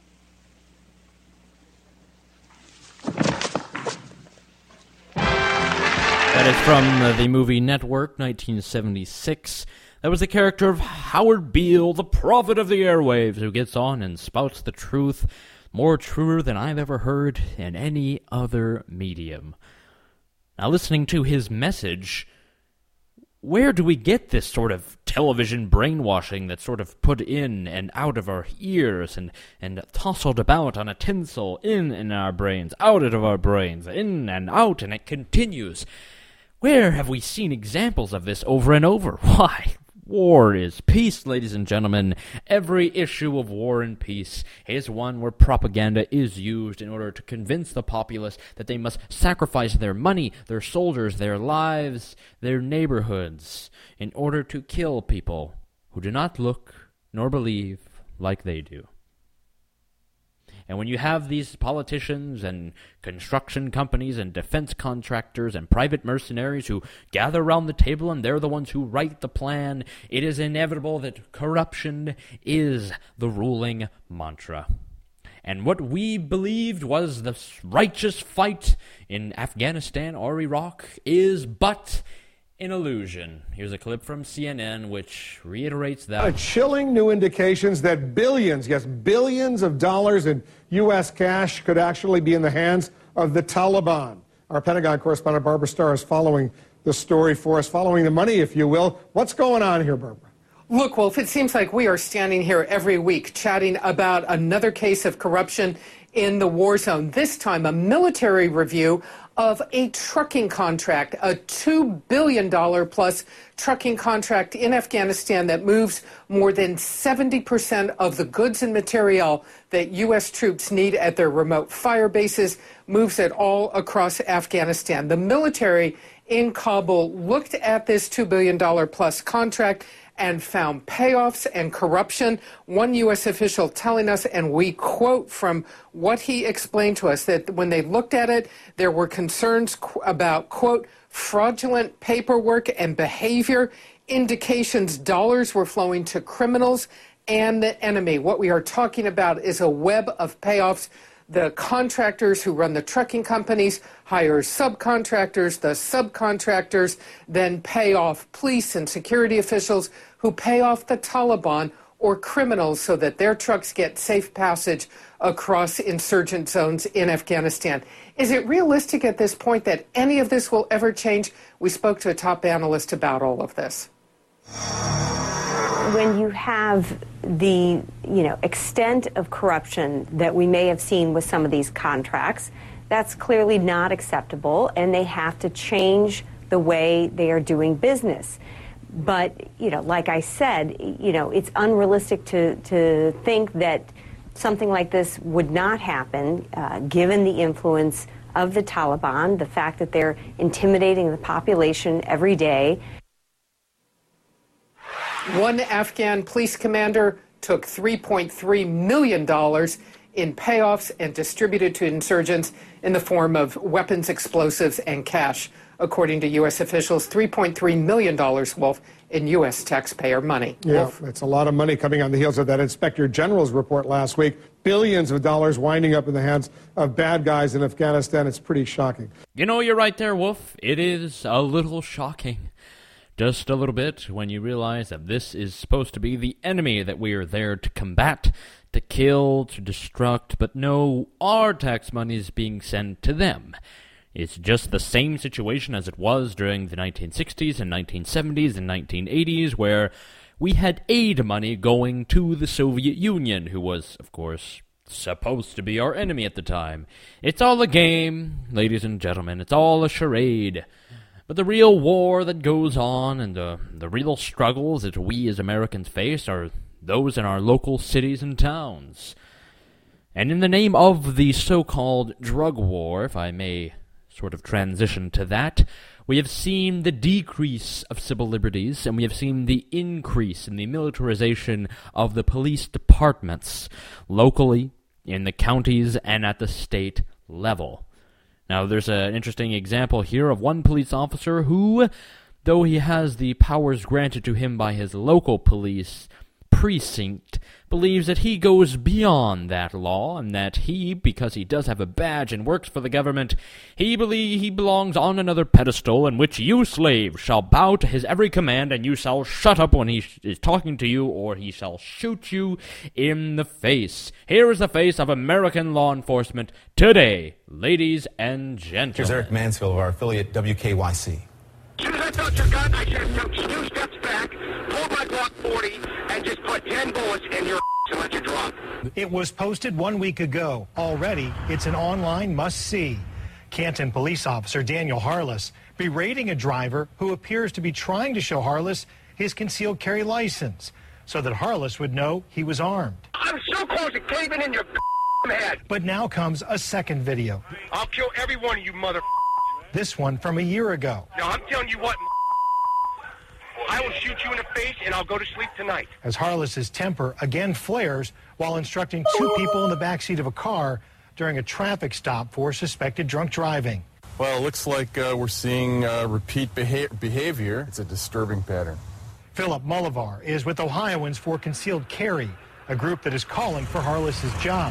That is from the movie Network, 1976. That was the character of Howard Beale, the prophet of the airwaves, who gets on and spouts the truth, more truer than I've ever heard in any other medium. Now, listening to his message, where do we get this sort of television brainwashing that's sort of put in and out of our ears and tousled about on a tinsel, in our brains, out of our brains, in and out, and it continues? Where have we seen examples of this over and over? Why? War is peace, ladies and gentlemen. Every issue of War and Peace is one where propaganda is used in order to convince the populace that they must sacrifice their money, their soldiers, their lives, their neighborhoods, in order to kill people who do not look nor believe like they do. And when you have these politicians and construction companies and defense contractors and private mercenaries who gather around the table and they're the ones who write the plan, it is inevitable that corruption is the ruling mantra. and what we believed was the righteous fight in Afghanistan or Iraq is but an illusion. Here's a clip from CNN which reiterates that. Chilling new indications that billions, yes, billions of dollars in U.S. cash could actually be in the hands of the Taliban. Our Pentagon correspondent Barbara Starr is following the story for us, following the money, if you will. What's going on here, Barbara? Look, Wolf, it seems like we are standing here every week chatting about another case of corruption in the war zone. This time, a military review of a trucking contract, a $2 billion plus trucking contract in Afghanistan that moves more than 70% of the goods and material that U.S. troops need at their remote fire bases, moves it all across Afghanistan. The military in Kabul looked at this $2 billion plus contract and found payoffs and corruption. One U.S. official telling us, and we quote from what he explained to us, that when they looked at it, there were concerns about, quote, fraudulent paperwork and behavior, indications dollars were flowing to criminals and the enemy. What we are talking about is a web of payoffs. The contractors who run the trucking companies hire subcontractors. The subcontractors then pay off police and security officials who pay off the Taliban or criminals so that their trucks get safe passage across insurgent zones in Afghanistan. Is it realistic at this point that any of this will ever change? We spoke to a top analyst about all of this. When you have the extent of corruption that we may have seen with some of these contracts, that's clearly not acceptable, and they have to change the way they are doing business. But, like I said, it's unrealistic to think that something like this would not happen, given the influence of the Taliban, the fact that they're intimidating the population every day. One Afghan police commander took $3.3 million in payoffs and distributed to insurgents in the form of weapons, explosives, and cash, according to U.S. officials. $3.3 million, Wolf, in U.S. taxpayer money. Yeah, Wolf. it's a lot of money coming on the heels of that Inspector General's report last week. Billions of dollars winding up in the hands of bad guys in Afghanistan. It's pretty shocking. You're right there, Wolf. It is a little shocking. Just a little bit when you realize that this is supposed to be the enemy that we are there to combat, to kill, to destruct, but no, our tax money is being sent to them. It's just the same situation as it was during the 1960s and 1970s and 1980s, where we had aid money going to the Soviet Union, who was, of course, supposed to be our enemy at the time. It's all a game, ladies and gentlemen. It's all a charade. But the real war that goes on and the real struggles that we as Americans face are those in our local cities and towns. And in the name of the so-called drug war, if I may sort of transition to that, we have seen the decrease of civil liberties, and we have seen the increase in the militarization of the police departments, locally, in the counties, and at the state level. Now, there's an interesting example here of one police officer who, though he has the powers granted to him by his local police precinct, believes that he goes beyond that law, and that he, because he does have a badge and works for the government, he believes he belongs on another pedestal in which you, slaves, shall bow to his every command, and you shall shut up when he is talking to you, or he shall shoot you in the face. Here is the face of American law enforcement today, ladies and gentlemen. Here's Eric Mansfield of our affiliate WKYC. As soon as I felt your gun, I just took 2 steps back, pulled my Glock 40, and just put 10 bullets in your and let you drop. It was posted 1 week ago. Already, it's an online must-see. Canton police officer Daniel Harless berating a driver who appears to be trying to show Harless his concealed carry license so that Harless would know he was armed. I'm so close to caving in your head. But now comes a second video. I'll kill every one of you mother. This one from a year ago. Now, I'm telling you what, I will shoot you in the face and I'll go to sleep tonight. As Harless's temper again flares while instructing 2 people in the backseat of a car during a traffic stop for suspected drunk driving. Well, it looks like we're seeing repeat behavior. It's a disturbing pattern. Philip Mullivar is with Ohioans for Concealed Carry, a group that is calling for Harless's job.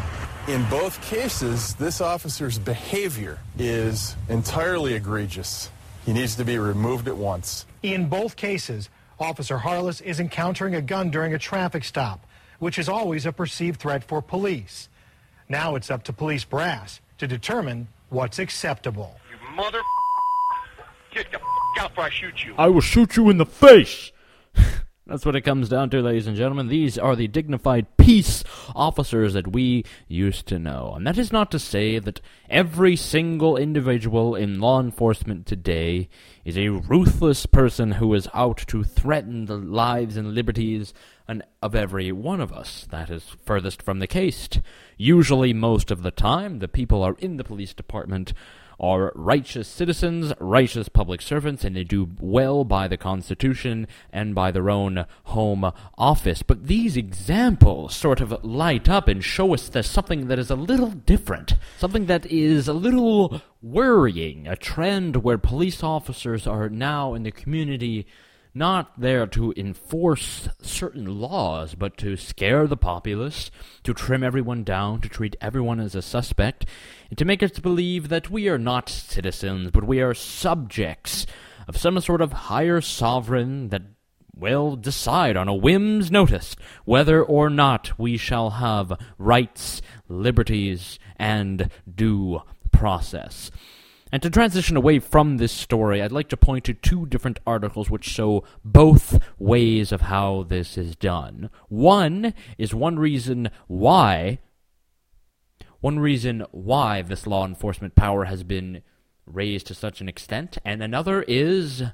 In both cases, this officer's behavior is entirely egregious. He needs to be removed at once. In both cases, Officer Harless is encountering a gun during a traffic stop, which is always a perceived threat for police. Now it's up to police brass to determine what's acceptable. You mother... Get the out before I shoot you. I will shoot you in the face. That's what it comes down to, ladies and gentlemen. These are the dignified peace officers that we used to know. And that is not to say that every single individual in law enforcement today is a ruthless person who is out to threaten the lives and liberties of every one of us. That is furthest from the case. Usually, most of the time, the people are in the police department are righteous citizens, righteous public servants, and they do well by the Constitution and by their own home office. But these examples sort of light up and show us there's something that is a little different, something that is a little worrying, a trend where police officers are now in the community not there to enforce certain laws, but to scare the populace, to trim everyone down, to treat everyone as a suspect, and to make us believe that we are not citizens, but we are subjects of some sort of higher sovereign that will decide on a whim's notice whether or not we shall have rights, liberties, and due process. And to transition away from this story, I'd like to point to two different articles which show both ways of how this is done. One is one reason why this law enforcement power has been raised to such an extent, and another is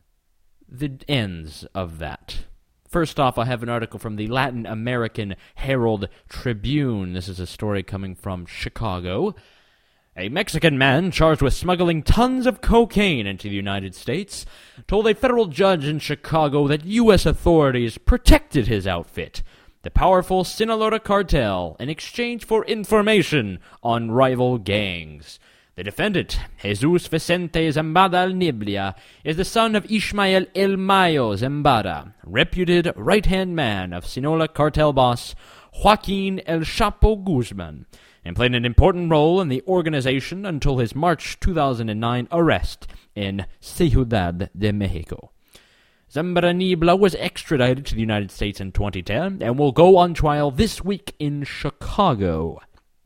the ends of that. First off, I have an article from the Latin American Herald Tribune. This is a story coming from Chicago. A Mexican man charged with smuggling tons of cocaine into the United States told a federal judge in Chicago that U.S. authorities protected his outfit, the powerful Sinaloa cartel, in exchange for information on rival gangs. The defendant, Jesus Vicente Zambada Alniblia, is the son of Ishmael El Mayo Zambada, reputed right-hand man of Sinaloa cartel boss Joaquin El Chapo Guzman, and played an important role in the organization until his March 2009 arrest in Ciudad de Mexico. Zambada Nibla was extradited to the United States in 2010 and will go on trial this week in Chicago.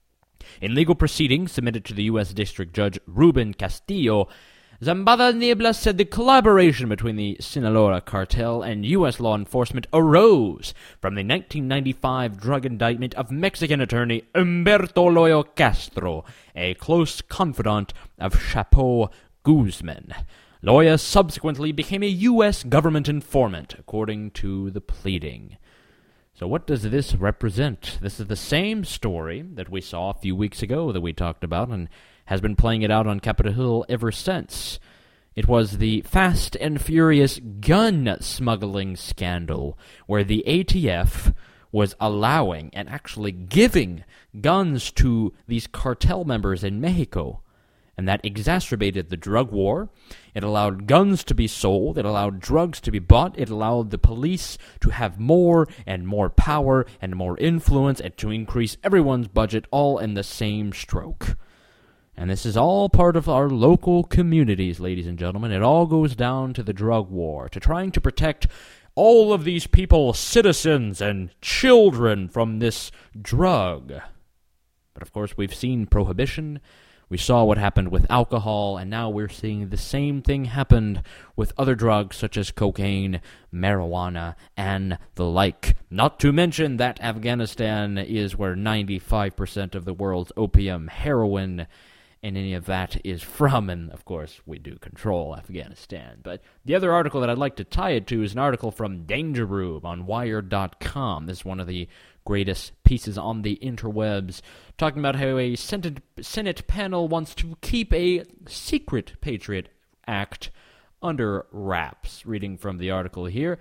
In legal proceedings submitted to the U.S. District Judge Ruben Castillo, Zambada Nibla said the collaboration between the Sinaloa cartel and U.S. law enforcement arose from the 1995 drug indictment of Mexican attorney Humberto Loyo Castro, a close confidant of Chapo Guzman. Loya subsequently became a U.S. government informant, according to the pleading. So what does this represent? This is the same story that we saw a few weeks ago that we talked about and has been playing it out on Capitol Hill ever since. It was the Fast and Furious gun smuggling scandal, where the ATF was allowing and actually giving guns to these cartel members in Mexico. And that exacerbated the drug war. It allowed guns to be sold. It allowed drugs to be bought. It allowed the police to have more and more power and more influence and to increase everyone's budget all in the same stroke. And this is all part of our local communities, ladies and gentlemen. It all goes down to the drug war, to trying to protect all of these people, citizens and children, from this drug. But of course, we've seen prohibition. We saw what happened with alcohol, and now we're seeing the same thing happen with other drugs such as cocaine, marijuana, and the like. Not to mention that Afghanistan is where 95% of the world's opium, heroin, and any of that is from, and of course we do control Afghanistan. But the other article that I'd like to tie it to is an article from Danger Room on Wired.com. This is one of the greatest pieces on the interwebs, talking about how a Senate panel wants to keep a secret Patriot Act under wraps. Reading from the article here,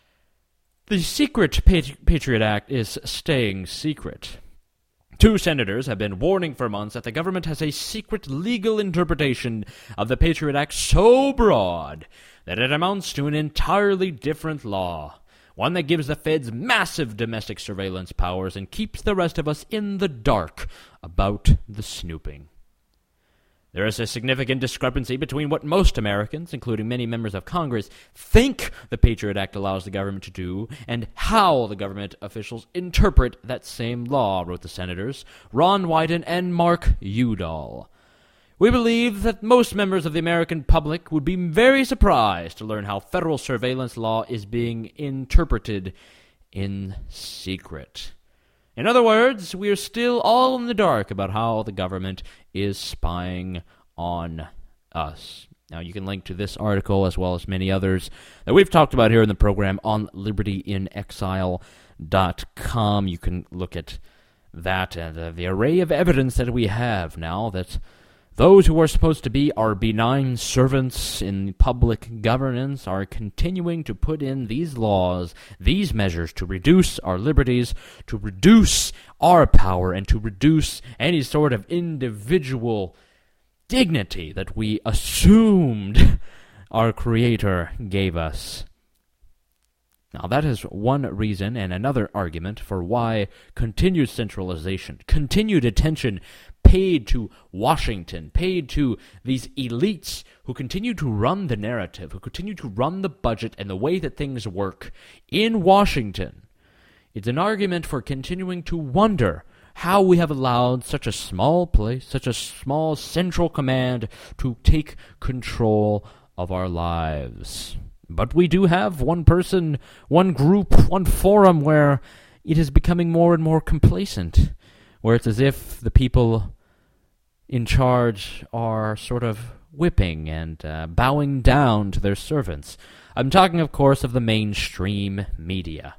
the secret Patriot Act is staying secret. 2 senators have been warning for months that the government has a secret legal interpretation of the Patriot Act so broad that it amounts to an entirely different law. one that gives the feds massive domestic surveillance powers and keeps the rest of us in the dark about the snooping. There is a significant discrepancy between what most Americans, including many members of Congress, think the Patriot Act allows the government to do and how the government officials interpret that same law, wrote the senators Ron Wyden and Mark Udall. We believe that most members of the American public would be very surprised to learn how federal surveillance law is being interpreted in secret. In other words, we are still all in the dark about how the government is spying on us. Now, you can link to this article as well as many others that we've talked about here in the program on libertyinexile.com. You can look at that and the array of evidence that we have now that those who are supposed to be our benign servants in public governance are continuing to put in these laws, these measures to reduce our liberties, to reduce our power, and to reduce any sort of individual dignity that we assumed our Creator gave us. Now, that is one reason and another argument for why continued centralization, continued attention paid to Washington, paid to these elites who continue to run the narrative, who continue to run the budget and the way that things work in Washington. It's an argument for continuing to wonder how we have allowed such a small place, such a small central command to take control of our lives. But we do have one person, one group, one forum where it is becoming more and more complacent, where it's as if the people in charge are sort of whipping and bowing down to their servants. I'm talking, of course, of the mainstream media.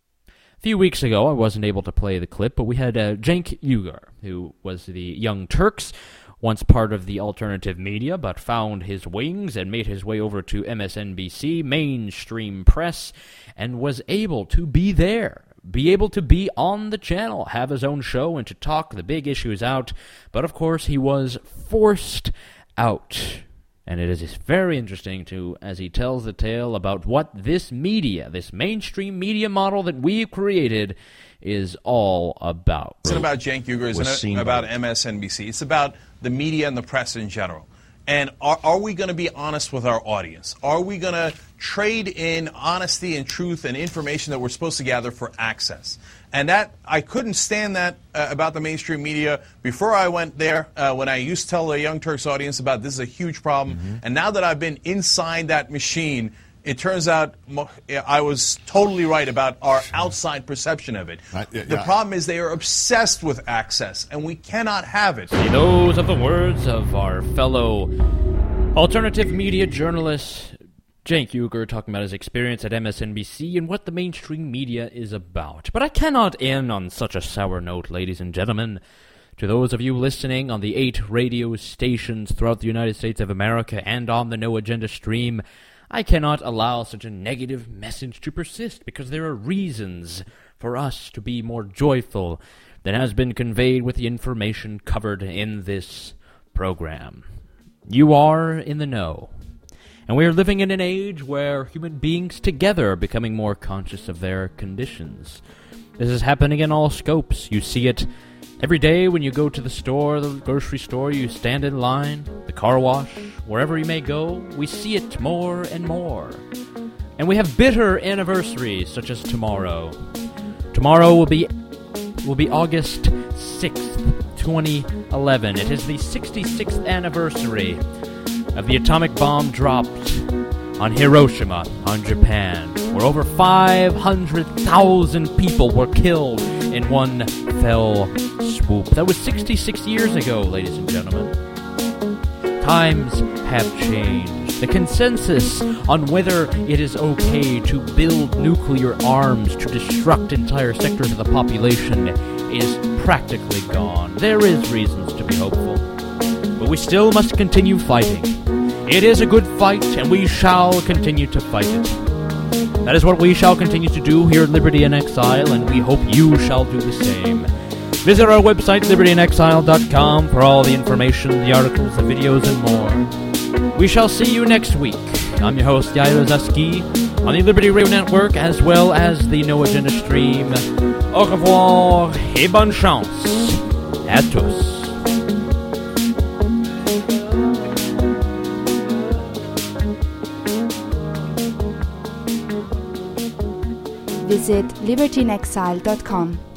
A few weeks ago, I wasn't able to play the clip, but we had Cenk Uygur, who was the Young Turks, once part of the alternative media, but found his wings and made his way over to MSNBC, mainstream press, and was able to be there. Be able to be on the channel, have his own show, and to talk the big issues out. But, of course, he was forced out. And it is very interesting, to, as he tells the tale about what this media, this mainstream media model that we've created, is all about. It's not about Cenk Uygur, it's not about MSNBC. It's about the media and the press in general. And are we going to be honest with our audience? Are we going to trade in honesty and truth and information that we're supposed to gather for access? And that, I couldn't stand that about the mainstream media before I went there, when I used to tell the Young Turks audience about this is a huge problem. And now that I've been inside that machine, it turns out I was totally right about our outside perception of it. The problem is they are obsessed with access, and we cannot have it. Those are the words of our fellow alternative media journalist Cenk Uygur, talking about his experience at MSNBC and what the mainstream media is about. But I cannot end on such a sour note, ladies and gentlemen. To those of you listening on the 8 radio stations throughout the United States of America and on the No Agenda stream, I cannot allow such a negative message to persist, because there are reasons for us to be more joyful than has been conveyed with the information covered in this program. You are in the know. And we are living in an age where human beings together are becoming more conscious of their conditions. This is happening in all scopes. You see it every day when you go to the store, the grocery store, you stand in line, the car wash, wherever you may go, we see it more and more. And we have bitter anniversaries, such as tomorrow. Tomorrow will be August 6th, 2011. It is the 66th anniversary of the atomic bomb dropped on Hiroshima, on Japan, where over 500,000 people were killed in one fell swoop. That was 66 years ago, ladies and gentlemen. Times have changed. The consensus on whether it is okay to build nuclear arms to destruct entire sectors of the population is practically gone. There is reasons to be hopeful, but we still must continue fighting. It is a good fight, and we shall continue to fight it. That is what we shall continue to do here at Liberty in Exile, and we hope you shall do the same. Visit our website, libertyinexile.com, for all the information, the articles, the videos, and more. We shall see you next week I'm your host, Yair Zaski, on the Liberty Radio Network, as well as the No Agenda stream. Au revoir et bonne chance à tous. Visit libertyinexile.com.